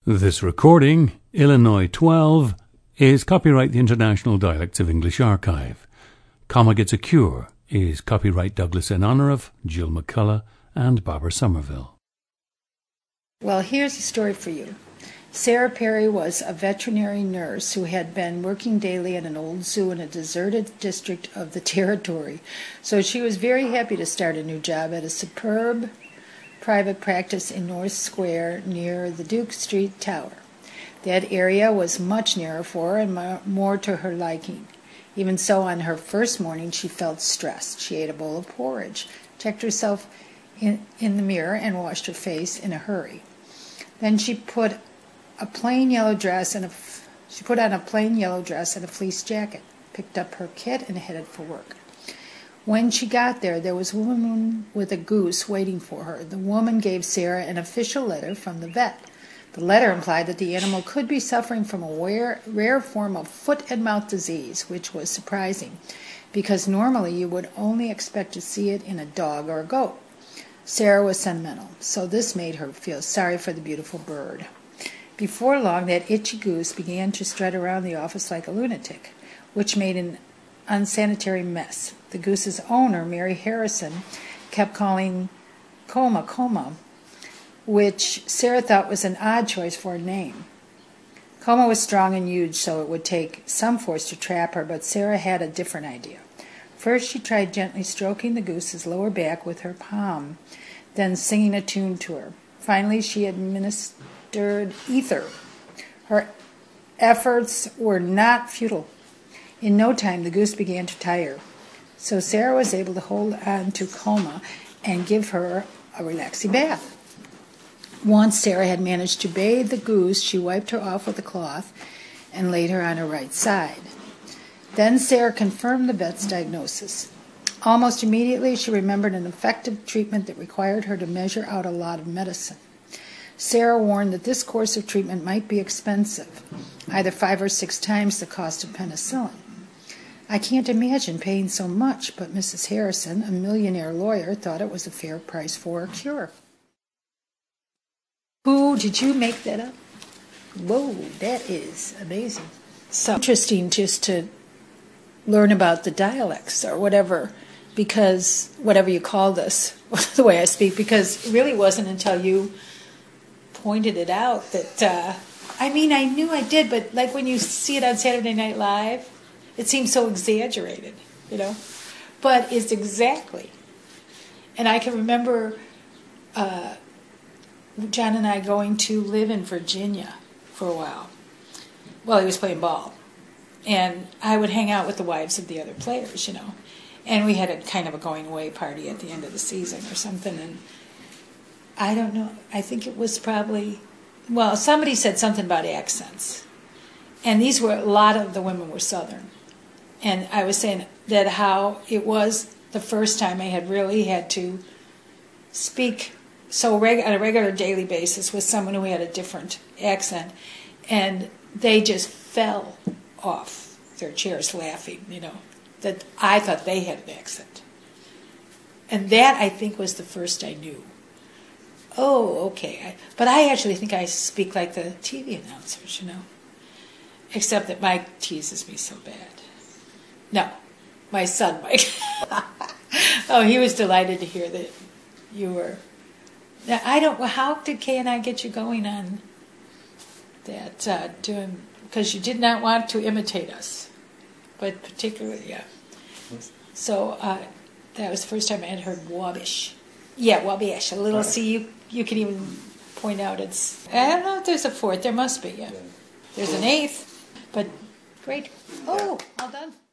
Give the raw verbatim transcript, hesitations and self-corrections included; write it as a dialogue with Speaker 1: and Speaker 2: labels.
Speaker 1: This recording, Illinois twelve, is copyright the International Dialects of English Archive. Comma Gets a Cure is copyright Douglas in honor of Jill McCullough and Barbara Somerville.
Speaker 2: Well, here's a story for you. Sarah Perry was a veterinary nurse who had been working daily at an old zoo in a deserted district of the territory. So she was very happy to start a new job at a superb private practice in North Square near the Duke Street Tower. That area was much nearer for her and more to her liking. Even so, on her first morning, she felt stressed. She ate a bowl of porridge, checked herself in, in the mirror, and washed her face in a hurry. Then she put a plain yellow dress and a she put on a plain yellow dress and a fleece jacket, picked up her kit, and headed for work. When she got there, there was a woman with a goose waiting for her. The woman gave Sarah an official letter from the vet. The letter implied that the animal could be suffering from a rare, rare form of foot and mouth disease, which was surprising, because normally you would only expect to see it in a dog or a goat. Sarah was sentimental, so this made her feel sorry for the beautiful bird. Before long, that itchy goose began to strut around the office like a lunatic, which made an unsanitary mess. The goose's owner, Mary Harrison, kept calling Coma, Coma, which Sarah thought was an odd choice for a name. Coma was strong and huge, so it would take some force to trap her, but Sarah had a different idea. First, she tried gently stroking the goose's lower back with her palm, then singing a tune to her. Finally, she administered ether. Her efforts were not futile. In no time, the goose began to tire, so Sarah was able to hold on to Coma and give her a relaxing bath. Once Sarah had managed to bathe the goose, she wiped her off with a cloth and laid her on her right side. Then Sarah confirmed the vet's diagnosis. Almost immediately, she remembered an effective treatment that required her to measure out a lot of medicine. Sarah warned that this course of treatment might be expensive, either five or six times the cost of penicillin. I can't imagine paying so much, but Missus Harrison, a millionaire lawyer, thought it was a fair price for a cure. Who, did you make that up? Whoa, that is amazing. So interesting just to learn about the dialects or whatever, because whatever you call this, the way I speak, because it really wasn't until you pointed it out that, uh, I mean, I knew I did, but like when you see it on Saturday Night Live, it seems so exaggerated, you know, but it's exactly. And I can remember uh, John and I going to live in Virginia for a while while he was playing ball. And I would hang out with the wives of the other players, you know. And we had a kind of a going away party at the end of the season or something. And I don't know, I think it was probably, well, somebody said something about accents. And these were, a lot of the women were Southern. And I was saying that how it was the first time I had really had to speak so reg- on a regular daily basis with someone who had a different accent. And they just fell off their chairs laughing, you know, that I thought they had an accent. And that, I think, was the first I knew. Oh, okay. I, but I actually think I speak like the T V announcers, you know, except that Mike teases me so bad. No, my son, Mike. Oh, he was delighted to hear that you were. Now, I don't. Well, how did Kay and I get you going on that? Uh, doing because you did not want to imitate us, but particularly, yeah. So uh, that was the first time I had heard Wabish. Yeah, Wabish. A little. See, you you can even point out it's. I don't know if there's a fourth. There must be. Yeah. There's an eighth, but great. Oh, all done.